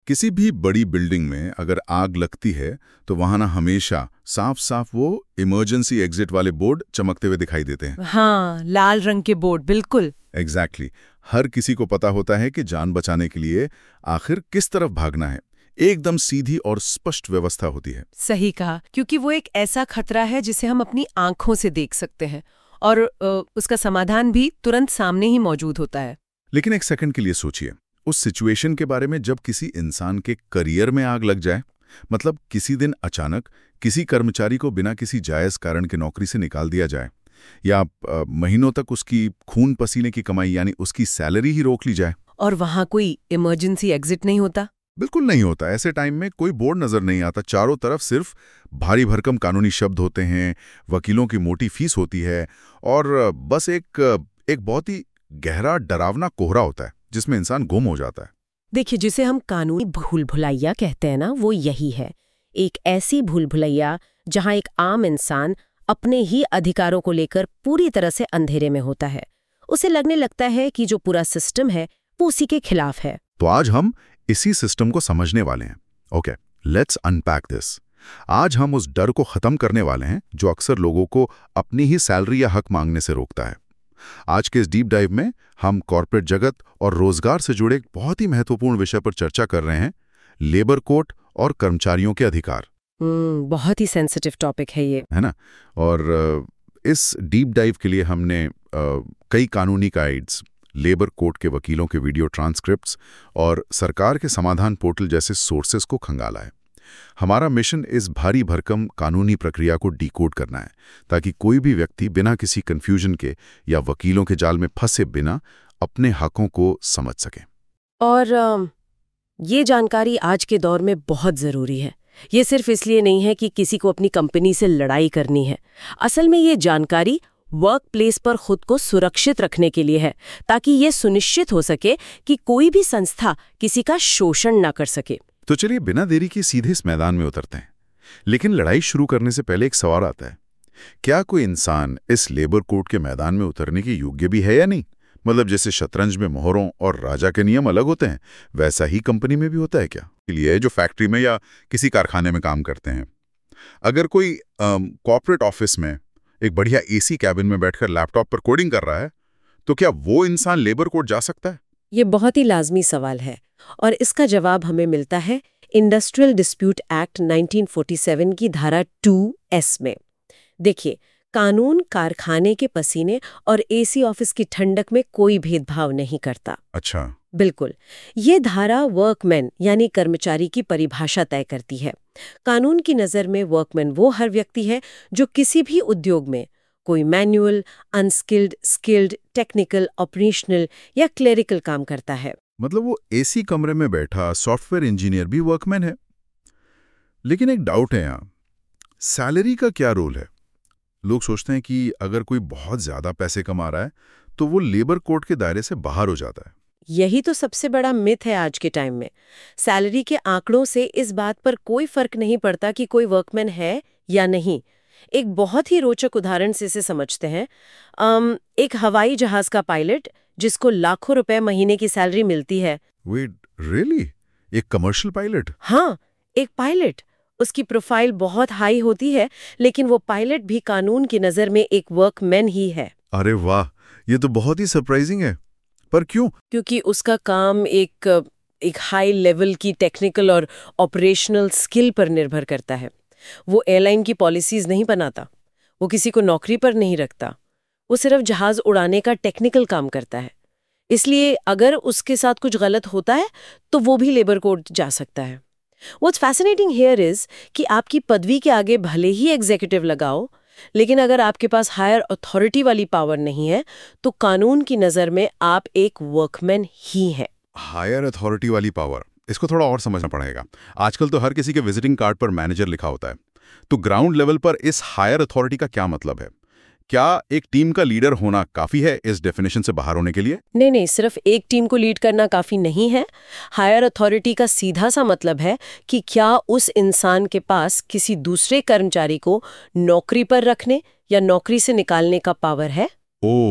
किसी भी बड़ी बिल्डिंग में अगर आग लगती है तो वहां ना हमेशा साफ साफ वो इमरजेंसी एग्जिट वाले बोर्ड चमकते हुए दिखाई देते हैं। हाँ, लाल रंग के बोर्ड, बिल्कुल। एग्जैक्टली हर किसी को पता होता है कि जान बचाने के लिए आखिर किस तरफ भागना है। एकदम सीधी और स्पष्ट व्यवस्था होती है। सही कहा, क्योंकि वो एक ऐसा खतरा है जिसे हम अपनी आंखों से देख सकते हैं और उसका समाधान भी तुरंत सामने ही मौजूद होता है। लेकिन एक सेकंड के लिए सोचिए उस सिचुएशन के बारे में जब किसी इंसान के करियर में आग लग जाए। मतलब किसी दिन अचानक किसी कर्मचारी को बिना किसी जायज कारण के नौकरी से निकाल दिया जाए, या महीनों तक उसकी खून पसीने की कमाई यानी उसकी सैलरी ही रोक ली जाए। और वहां कोई इमरजेंसी एग्जिट नहीं होता। बिल्कुल नहीं होता। ऐसे टाइम में कोई बोर्ड नजर नहीं आता, चारों तरफ सिर्फ भारी भरकम कानूनी शब्द होते हैं, वकीलों की मोटी फीस होती है और बस एक बहुत ही गहरा डरावना कोहरा होता है जिसमें इंसान गुम हो जाता है। देखिए, जिसे हम कानूनी भूल भुलैया कहते हैं ना, वो यही है। एक ऐसी भूल भुलैया जहां एक आम इंसान अपने ही अधिकारों को लेकर पूरी तरह से अंधेरे में होता है। उसे लगने लगता है कि जो पूरा सिस्टम है वो उसी के खिलाफ है। तो आज हम इसी सिस्टम को समझने वाले हैं। Okay, let's unpack this. आज हम उस डर को खत्म करने वाले हैं जो अक्सर लोगों को अपनी ही सैलरी या हक मांगने से रोकता है। आज के इस डीप डाइव में हम कॉर्पोरेट जगत और रोजगार से जुड़े एक बहुत ही महत्वपूर्ण विषय पर चर्चा कर रहे हैं, लेबर कोड और कर्मचारियों के अधिकार। बहुत ही सेंसिटिव टॉपिक है ये, है ना। और इस डीप डाइव के लिए हमने कई कानूनी गाइड्स, लेबर कोड के वकीलों के वीडियो ट्रांसक्रिप्ट्स और सरकार के समाधान पोर्टल जैसे सोर्सेस को खंगाला है। हमारा मिशन इस भारी भरकम कानूनी प्रक्रिया को डीकोड करना है ताकि कोई भी व्यक्ति बिना किसी कंफ्यूजन के या वकीलों के जाल में फंसे बिना अपने हकों को समझ सके। और ये जानकारी आज के दौर में बहुत ज़रूरी है। ये सिर्फ इसलिए नहीं है कि किसी को अपनी कंपनी से लड़ाई करनी है। असल में ये जानकारी वर्क प्लेस पर खुद को सुरक्षित रखने के लिए है, ताकि ये सुनिश्चित हो सके कि कोई भी संस्था किसी का शोषण ना कर सके। तो चलिए बिना देरी के सीधे इस मैदान में उतरते हैं। लेकिन लड़ाई शुरू करने से पहले एक सवाल आता है, क्या कोई इंसान इस लेबर कोड के मैदान में उतरने के योग्य भी है या नहीं? मतलब जैसे शतरंज में मोहरों और राजा के नियम अलग होते हैं, वैसा ही कंपनी में भी होता है क्या? लिए जो फैक्ट्री में या किसी कारखाने में काम करते हैं, अगर कोई कॉर्पोरेट ऑफिस में एक बढ़िया एसी कैबिन में बैठकर लैपटॉप पर कोडिंग कर रहा है, तो क्या वो इंसान लेबर कोड जा सकता है? ये बहुत ही लाजमी सवाल है और इसका जवाब हमें मिलता है इंडस्ट्रियल डिस्प्यूट एक्ट 1947 की धारा 2S में। देखिए, कानून कारखाने के पसीने और एसी ऑफिस की ठंडक में कोई भेदभाव नहीं करता। अच्छा, बिल्कुल। ये धारा वर्कमैन यानी कर्मचारी की परिभाषा तय करती है। कानून की नज़र में वर्कमैन वो हर व्यक्ति है जो किसी भी उद्योग में कोई manual, unskilled, skilled, technical, operational या क्लेरिकल काम करता है। मतलब वो एसी कमरे में बैठा सॉफ्टवेयर इंजीनियर भी वर्कमैन है। लेकिन एक डाउट है यहाँ, सैलरी का क्या रोल है? लोग सोचते हैं कि अगर कोई बहुत ज्यादा पैसे कमा रहा है तो वो लेबर कोड के दायरे से बाहर हो जाता है। यही तो सबसे बड़ा मिथ है आज के टाइम में। सैलरी के आंकड़ों से इस बात पर कोई फर्क नहीं पड़ता कि कोई वर्कमैन है या नहीं। एक बहुत ही रोचक उदाहरण से इसे समझते हैं। एक हवाई जहाज का पायलट जिसको लाखों रुपए महीने की सैलरी मिलती है। Wait, really? एक कमर्शियल पायलट? हाँ, एक पायलट। उसकी प्रोफाइल बहुत हाई होती है, लेकिन वो पायलट भी कानून की नज़र में एक वर्कमैन ही है। अरे वाह, ये तो बहुत ही सरप्राइजिंग है। पर क्यों? क्योंकि उसका काम एक हाई लेवल की टेक्निकल और ऑपरेशनल स्किल पर निर्भर करता है। वो एयरलाइन की पॉलिसीज नहीं बनाता, वो किसी को नौकरी पर नहीं रखता, वो सिर्फ जहाज उड़ाने का टेक्निकल काम करता है। इसलिए अगर उसके साथ कुछ गलत होता है तो वो भी लेबर कोड जा सकता है। What's fascinating here is कि आपकी पदवी के आगे भले ही एग्जीक्यूटिव लगाओ, लेकिन अगर आपके पास हायर अथॉरिटी वाली पावर नहीं है तो कानून की नज़र में आप एक वर्कमैन ही हैं। हायर अथॉरिटी वाली पावर, इसको थोड़ा और समझना पड़ेगा। आजकल तो हर किसी के विजिटिंग कार्ड पर मैनेजर लिखा होता है, तो ग्राउंड लेवल पर इस हायर अथॉरिटी का क्या मतलब है? क्या एक टीम का लीडर होना काफी है इस डेफिनेशन से बाहर होने के लिए? नहीं, सिर्फ एक टीम को लीड करना काफी नहीं है। हायर अथॉरिटी का सीधा सा मतलब है कि क्या उस इंसान के पास किसी दूसरे कर्मचारी को नौकरी पर रखने या नौकरी से निकालने का पावर है। ओह,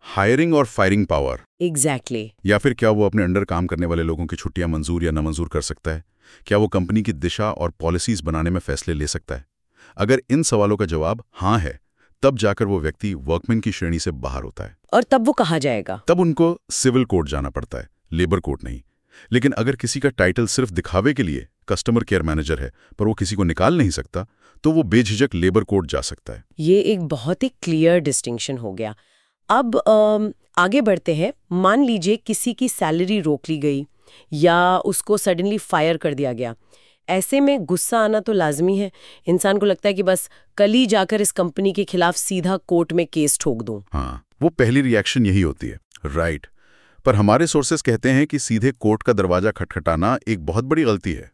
हायरिंग और फायरिंग पावर। एग्जैक्टली। या फिर क्या वो अपने अंडर काम करने वाले लोगों की छुट्टियां मंजूर या नामंजूर कर सकता है? क्या वो कंपनी की दिशा और पॉलिसीज बनाने में फैसले ले सकता है? अगर इन सवालों का जवाब हाँ है, तब जाकर वो व्यक्ति वर्कमैन की श्रेणी से बाहर होता है। और तब वो कहा जाएगा? तब उनको सिविल कोर्ट जाना पड़ता है, लेबर कोर्ट नहीं। लेकिन अगर किसी का टाइटल सिर्फ दिखावे के लिए कस्टमर केयर मैनेजर है, पर वो किसी को निकाल नहीं सकता, तो वो बेझिझक लेबर कोर्ट जा सकता है। ये एक बहुत ही क्लियर डिस्टिंक्शन हो गया। अब आगे बढ़ते हैं। मान लीजिए किसी की सैलरी रोक ली गई या उसको सडनली फायर कर दिया गया। ऐसे में गुस्सा आना तो लाजमी है। इंसान को लगता है कि बस कल ही जाकर इस कंपनी के खिलाफ सीधा कोर्ट में केस ठोक दूं। हाँ, वो पहली रिएक्शन यही होती है, राइट। पर हमारे सोर्सेस कहते हैं कि सीधे कोर्ट का दरवाजा खटखटाना एक बहुत बड़ी गलती है।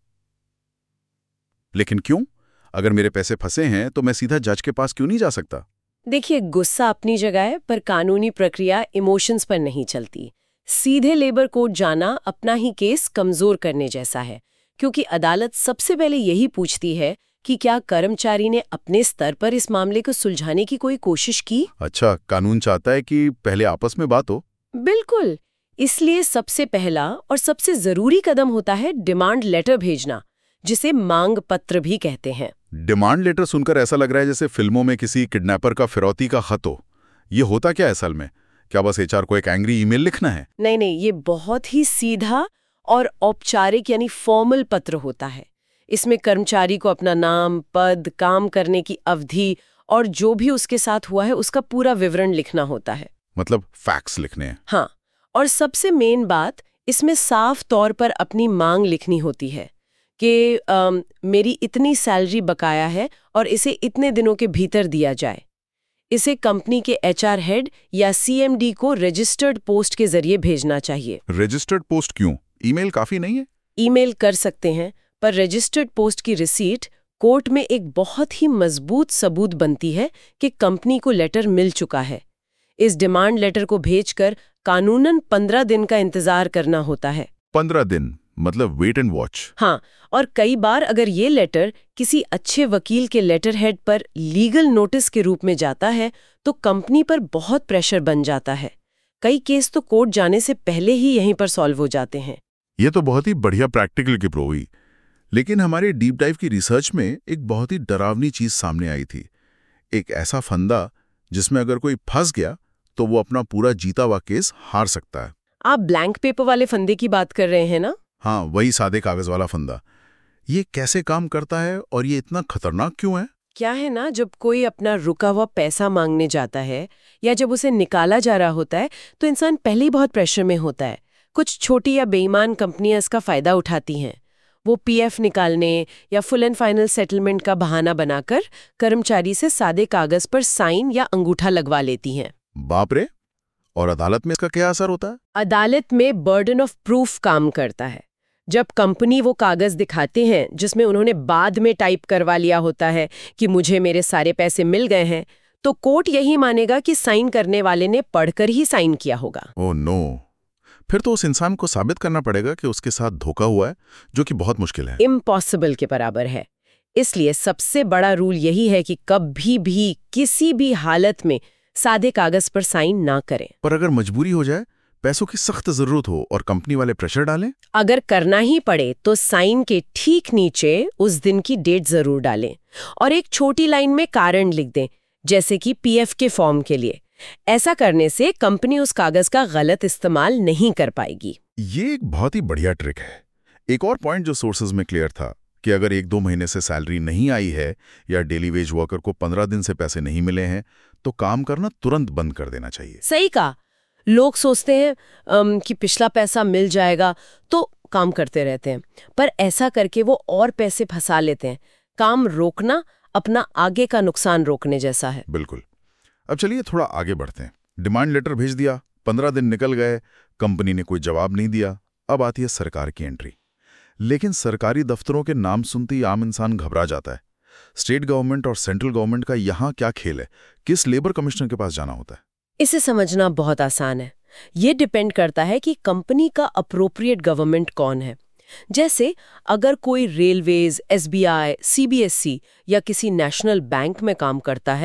लेकिन क्यों? अगर मेरे पैसे फंसे हैं तो मैं सीधा जज के पास क्यों नहीं जा सकता? देखिए, गुस्सा अपनी जगह है, पर कानूनी प्रक्रिया इमोशंस पर नहीं चलती। सीधे लेबर कोर्ट जाना अपना ही केस कमजोर करने जैसा है, क्योंकि अदालत सबसे पहले यही पूछती है कि क्या कर्मचारी ने अपने स्तर पर इस मामले को सुलझाने की कोई कोशिश की। अच्छा, कानून चाहता है कि पहले आपस में बात हो। बिल्कुल। इसलिए सबसे पहला और सबसे जरूरी कदम होता है डिमांड लेटर भेजना, जिसे मांग पत्र भी कहते हैं। डिमांड लेटर सुनकर ऐसा लग रहा है जैसे फिल्मों में किसी किडनैपर का फिरौती का खत हो। ये होता क्या है असल में? क्या बस एचआर को एक एंग्री ईमेल लिखना है? नहीं, ये बहुत ही सीधा और औपचारिक यानी फॉर्मल पत्र होता है। इसमें कर्मचारी को अपना नाम, पद, काम करने की अवधि और जो भी उसके साथ हुआ है उसका पूरा विवरण लिखना होता है। मतलब फैक्ट्स लिखने हैं। हाँ, और सबसे मेन बात, इसमें साफ तौर पर अपनी मांग लिखनी होती है कि मेरी इतनी सैलरी बकाया है और इसे इतने दिनों के भीतर दिया जाए। इसे कंपनी के एचआर हेड या सीएमडी को रजिस्टर्ड पोस्ट के जरिए भेजना चाहिए। रजिस्टर्ड पोस्ट क्यों? ईमेल काफी नहीं है? ईमेल कर सकते हैं, पर रजिस्टर्ड पोस्ट की रिसीट कोर्ट में एक बहुत ही मजबूत सबूत बनती है कि कंपनी को लेटर मिल चुका है। इस डिमांड लेटर को भेजकर कानूनन 15 दिन का इंतजार करना होता है। 15 दिन मतलब वेट एंड वॉच। हाँ, और कई बार अगर ये लेटर किसी अच्छे वकील के लेटर हेड पर लीगल नोटिस के रूप में जाता है तो कंपनी पर बहुत प्रेशर बन जाता है। कई केस तो कोर्ट जाने से पहले ही यहीं पर सॉल्व हो जाते हैं। ये तो बहुत ही बढ़िया प्रैक्टिकल की प्रो हुई। लेकिन हमारे डीप डाइव की रिसर्च में एक बहुत ही डरावनी चीज सामने आई थी। एक ऐसा फंदा जिसमें अगर कोई फंस गया तो वो अपना पूरा जीता हुआ केस हार सकता है। आप ब्लैंक पेपर वाले फंदे की बात कर रहे हैं ना? हाँ, वही सादे कागज वाला फंदा। ये कैसे काम करता है और ये इतना खतरनाक क्यों है? क्या है ना, जब कोई अपना रुका हुआ पैसा मांगने जाता है या जब उसे निकाला जा रहा होता है तो इंसान पहले ही बहुत प्रेशर में होता है। कुछ छोटी या बेईमान कंपनियां इसका फायदा उठाती हैं। वो पीएफ निकालने या फुल एंड फाइनल सेटलमेंट का बहाना बनाकर कर्मचारी से सादे कागज पर साइन या अंगूठा लगवा लेती हैं। बाप रे! और अदालत में इसका क्या असर होता है? अदालत में बर्डन ऑफ प्रूफ काम करता है। जब कंपनी वो कागज दिखाते हैं जिसमें उन्होंने बाद में टाइप करवा लिया होता है कि मुझे मेरे सारे पैसे मिल गए हैं, तो कोर्ट यही मानेगा कि साइन करने वाले ने पढ़कर ही साइन किया होगा। Oh no! फिर तो उस इंसान को साबित करना पड़ेगा कि उसके साथ धोखा हुआ है, जो कि बहुत मुश्किल है। इम्पॉसिबल के बराबर है। इसलिए सबसे बड़ा रूल यही है कि कभी भी किसी भी हालत में सादे कागज पर साइन ना करें। पर अगर मजबूरी हो जाए, पैसों की सख्त जरूरत हो और कंपनी वाले प्रेशर डालें? अगर करना ही पड़े तो साइन के ठीक नीचे उस दिन की डेट जरूर डालें और एक छोटी लाइन में कारण लिख दें, जैसे कि पीएफ के फॉर्म के लिए। ऐसा करने से कंपनी उस कागज का गलत इस्तेमाल नहीं कर पाएगी। ये एक बहुत ही बढ़िया ट्रिक है। एक और पॉइंट जो सोर्सेज में क्लियर था कि अगर 1-2 महीने से सैलरी नहीं आई है या डेली वेज वर्कर को 15 दिन से पैसे नहीं मिले हैं तो काम करना तुरंत बंद कर देना चाहिए। सही कहा। लोग सोचते हैं कि पिछला पैसा मिल जाएगा तो काम करते रहते हैं, पर ऐसा करके वो और पैसे फंसा लेते हैं। काम रोकना अपना आगे का नुकसान रोकने जैसा है। बिल्कुल। अब चलिए थोड़ा आगे बढ़ते हैं। डिमांड लेटर भेज दिया, 15 दिन निकल गए, कंपनी ने कोई जवाब नहीं दिया। अब आती है सरकार की एंट्री। लेकिन सरकारी दफ्तरों के नाम सुनते ही आम इंसान घबरा जाता है। स्टेट गवर्नमेंट और सेंट्रल गवर्नमेंट का यहाँ क्या खेल है? किस लेबर कमिश्नर के पास जाना होता है? इसे समझना बहुत आसान है। ये डिपेंड करता है कि कंपनी का अप्रोप्रिएट गवर्नमेंट कौन है। जैसे अगर कोई रेलवेज, एसबीआई, सीबीएसई या किसी नेशनल बैंक में काम करता है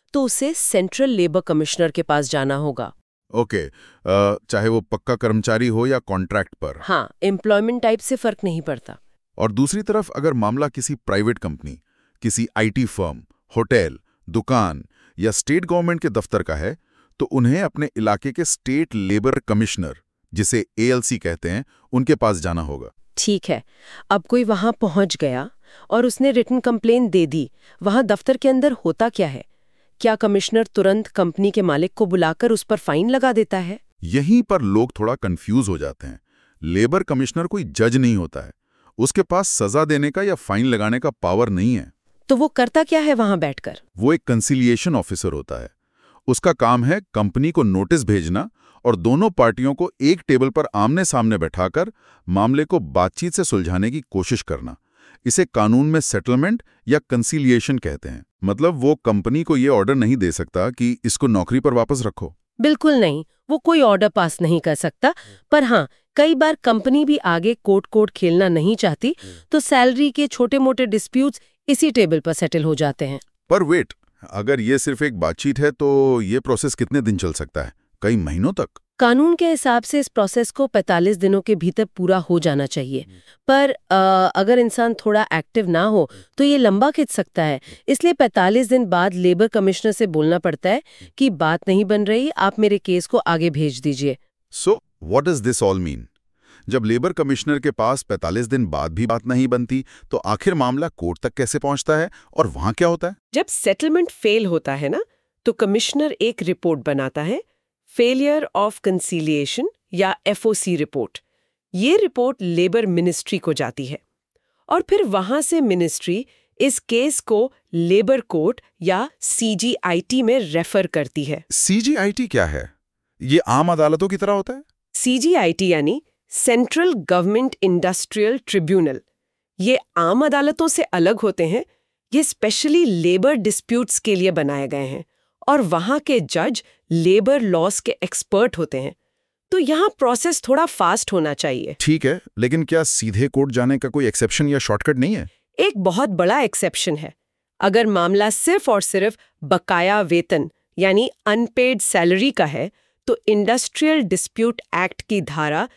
तो उसे सेंट्रल लेबर कमिश्नर के पास जाना होगा। ओके, चाहे वो पक्का कर्मचारी हो या कॉन्ट्रैक्ट पर। हाँ, एम्प्लॉयमेंट टाइप से फर्क नहीं पड़ता। और दूसरी तरफ अगर मामला किसी प्राइवेट कंपनी, किसी आईटी फर्म, होटल, दुकान या स्टेट गवर्नमेंट के दफ्तर का है, तो उन्हें अपने इलाके के स्टेट लेबर कमिश्नर, जिसे एएलसी कहते हैं, उनके पास जाना होगा। ठीक है, अब कोई वहां पहुंच गया और उसने रिटन कंप्लेन दे दी। वहां दफ्तर के अंदर होता क्या है? क्या कमिश्नर तुरंत कंपनी के मालिक को बुलाकर उस पर फाइन लगा देता है? यहीं पर लोग थोड़ा कंफ्यूज हो जाते हैं। लेबर कमिश्नर कोई जज नहीं होता है, उसके पास सजा देने का या फाइन लगाने का पावर नहीं है। तो वो करता क्या है वहां बैठकर? वो एक कंसिलिएशन ऑफिसर होता है। उसका काम है कंपनी को नोटिस भेजना और दोनों पार्टियों को एक टेबल पर आमने सामने बैठाकर मामले को बातचीत से सुलझाने की कोशिश करना। इसे कानून में सेटलमेंट या कंसिलिएशन कहते हैं। मतलब वो कंपनी को ये ऑर्डर नहीं दे सकता कि इसको नौकरी पर वापस रखो। बिल्कुल नहीं, वो कोई ऑर्डर पास नहीं कर सकता। पर हाँ, कई बार कंपनी भी आगे कोर्ट खेलना नहीं चाहती, तो सैलरी के छोटे मोटे डिस्प्यूट्स इसी टेबल पर सेटल हो जाते हैं। पर वेट, अगर ये सिर्फ एक बातचीत है तो ये प्रोसेस कितने दिन चल सकता है? कई महीनों तक? कानून के हिसाब से इस प्रोसेस को 45 दिनों के भीतर पूरा हो जाना चाहिए। पर अगर इंसान थोड़ा एक्टिव ना हो तो ये लंबा खिंच सकता है। इसलिए 45 दिन बाद लेबर कमिश्नर से बोलना पड़ता है कि बात नहीं बन रही, आप मेरे केस को आगे भेज दीजिए। So what does this all mean? जब लेबर कमिश्नर के पास 45 दिन बाद भी बात नहीं बनती, तो आखिर मामला कोर्ट तक कैसे पहुंचता है और वहां क्या होता है? जब सेटलमेंट फेल होता है ना, तो कमिश्नर एक रिपोर्ट बनाता है, फेलियर ऑफ कंसीलिएशन या एफओसी रिपोर्ट। ये रिपोर्ट लेबर मिनिस्ट्री को जाती है और फिर वहां से मिनिस्ट्री इस केस को लेबर कोर्ट या सीजीआईटी में रेफर करती है। सीजीआईटी क्या है? ये आम अदालतों की तरह होता है? सीजीआईटी यानी सेंट्रल गवर्नमेंट इंडस्ट्रियल ट्रिब्यूनल। ये आम अदालतों से अलग होते हैं। ये स्पेशली लेबर डिस्प्यूट्स के लिए बनाए गए हैं और वहां के जज लेबर लॉस के एक्सपर्ट होते हैं। तो यहाँ प्रोसेस थोड़ा फास्ट होना चाहिए। ठीक है, लेकिन क्या सीधे कोर्ट जाने का कोई एक्सेप्शन या शॉर्टकट नहीं है? एक बहुत बड़ा एक्सेप्शन है। अगर मामला सिर्फ और सिर्फ बकाया वेतन यानी अनपेड सैलरी का है, तो इंडस्ट्रियल डिस्प्यूट एक्ट की धारा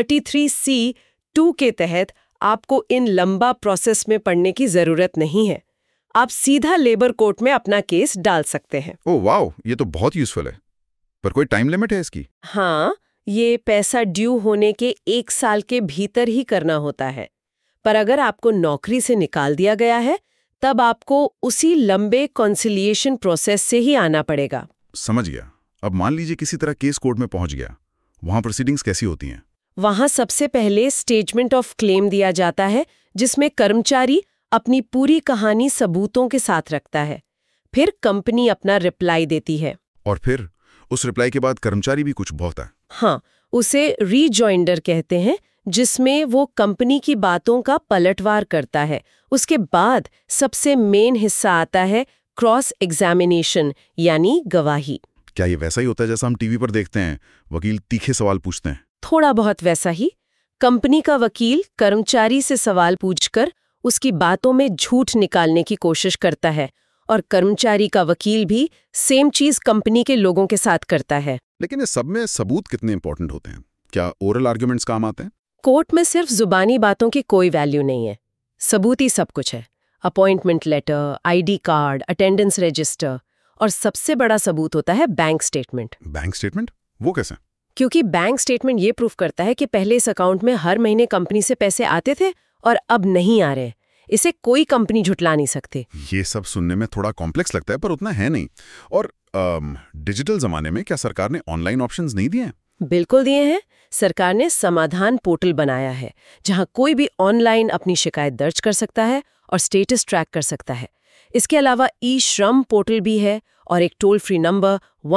33C(2) के तहत आपको इन लंबा प्रोसेस में पड़ने की जरूरत नहीं है। आप सीधा लेबर कोर्ट में अपना केस डाल सकते हैं। ओह वाओ, ये तो बहुत यूजफुल है। पर कोई टाइम लिमिट है इसकी? हाँ, ये पैसा ड्यू होने के 1 साल के भीतर ही करना होता है। पर अगर आपको नौकरी से निकाल दिया गया है, तब आपको उसी लंबे कंसिलिएशन प्रोसेस से ही आना पड़ेगा। समझ गया। अब मान लीजिए किसी तरह केस कोर्ट में पहुंच गया, वहां प्रोसीडिंग्स कैसी होती हैं? वहां सबसे पहले स्टेटमेंट ऑफ क्लेम दिया जाता है, जिसमें कर्मचारी अपनी पूरी कहानी सबूतों के साथ रखता है। फिर कंपनी अपना रिप्लाई देती है। और फिर उस रिप्लाई के बाद कर्मचारी भी कुछ भौंकता है। हाँ, उसे रीजॉइंडर कहते हैं, जिसमें वो कंपनी की बातों का पलटवार करता है। उसके बाद सबसे मेन हिस्सा आता है क्रॉस एग्जामिनेशन यानी गवाही। क्या ये वैसा ही होता है जैसा हम टीवी पर देखते हैं, वकील तीखे सवाल पूछते हैं? थोड़ा बहुत वैसा ही। कंपनी का वकील कर्मचारी से सवाल पूछकर उसकी बातों में झूठ निकालने की कोशिश करता है और कर्मचारी का वकील भी सेम चीज कंपनी के लोगों के साथ करता है। लेकिन इस सब में सबूत कितने इंपॉर्टेंट होते हैं? क्या ओरल आर्ग्यूमेंट्स काम आते हैं? कोर्ट में सिर्फ जुबानी बातों की कोई वैल्यू नहीं है, सबूत ही सब कुछ है। Appointment letter, ID card, attendance register और सबसे बड़ा सबूत होता है बैंक स्टेटमेंट। Bank statement? वो कैसे? क्योंकि बैंक स्टेटमेंट ये प्रूफ करता है कि पहले इस अकाउंट में हर महीने कंपनी से पैसे आते थे और अब नहीं आ रहे। इसे कोई कंपनी झुटला नहीं सकती। ये सब सुनने में थोड़ा कॉम्प्लेक्स लगता है, पर उतना है नहीं। और डिजिटल जमाने में क्या सरकार ने ऑनलाइन ऑप्शंस नहीं दिए हैं? बिल्कुल दिए हैं। सरकार ने समाधान पोर्टल बनाया है, जहां कोई भी ऑनलाइन अपनी शिकायत दर्ज कर सकता है और स्टेटस ट्रैक कर सकता है। इसके अलावा ई श्रम पोर्टल भी है और एक टोल फ्री नंबर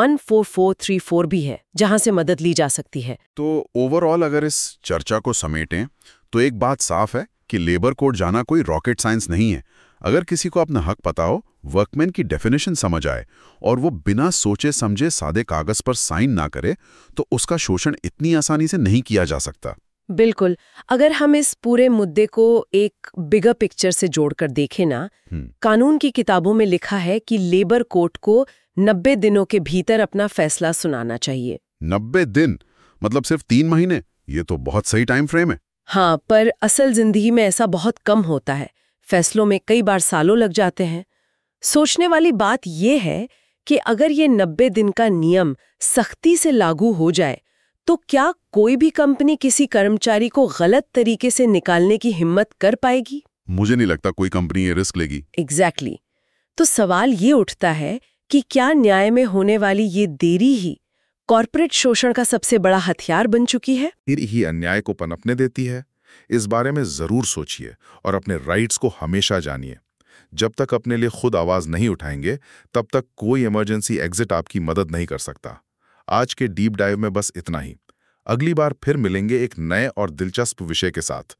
14434 भी है, जहां से मदद ली जा सकती है। तो ओवरऑल अगर इस चर्चा को समेटें तो एक बात साफ है कि लेबर कोर्ट जाना कोई रॉकेट साइंस नहीं है। अगर किसी को अपना हक पता हो, वर्कमैन की डेफिनेशन समझ आए और वो बिना सोचे समझे सादे कागज पर साइन ना करे, तो उसका शोषण इतनी आसानी से नहीं किया जा सकता। बिल्कुल। अगर हम इस पूरे मुद्दे को एक बिगर पिक्चर से जोड़कर देखें ना, कानून की किताबों में लिखा है कि लेबर कोर्ट को 90 दिनों के भीतर अपना फैसला सुनाना चाहिए। 90 दिन मतलब सिर्फ 3 महीने? ये तो बहुत सही टाइम फ्रेम है। हाँ, पर असल जिंदगी में ऐसा बहुत कम होता है। फैसलों में कई बार सालों लग जाते हैं। सोचने वाली बात यह है कि अगर ये 90 दिन का नियम सख्ती से लागू हो जाए तो क्या कोई भी कंपनी किसी कर्मचारी को गलत तरीके से निकालने की हिम्मत कर पाएगी? मुझे नहीं लगता कोई कंपनी ये रिस्क लेगी। एग्जैक्टली। तो सवाल ये उठता है कि क्या न्याय में होने वाली ये देरी ही कॉर्पोरेट शोषण का सबसे बड़ा हथियार बन चुकी है? फिर ही अन्याय को पनपने देती है। इस बारे में जरूर सोचिए और अपने राइट्स को हमेशा जानिए। जब तक अपने लिए खुद आवाज नहीं उठाएंगे तब तक कोई इमरजेंसी एग्जिट आपकी मदद नहीं कर सकता। आज के डीप डाइव में बस इतना ही। अगली बार फिर मिलेंगे एक नए और दिलचस्प विषय के साथ।